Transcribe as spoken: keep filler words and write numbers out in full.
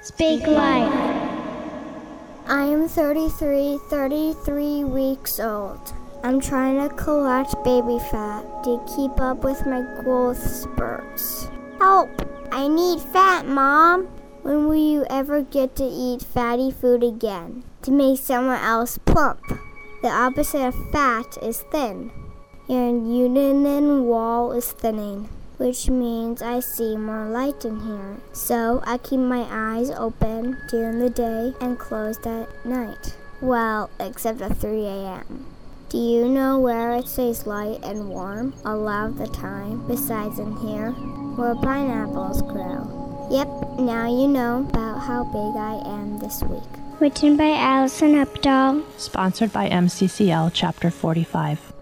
Speak life. I am thirty-three, thirty-three weeks old. I'm trying to collect baby fat to keep up with my growth spurts. Help! I need fat, Mom! When will you ever get to eat fatty food again to make someone else plump? The opposite of fat is thin. Your uterine wall is thinning, which means I see more light in here. So I keep my eyes open during the day and closed at night. Well, except at three a.m. Do you know where it stays light and warm a lot of the time besides in here, where pineapples grow? Yep, now you know about how big I am this week. Written by Allison Updahl. Sponsored by M C C L Chapter forty-five.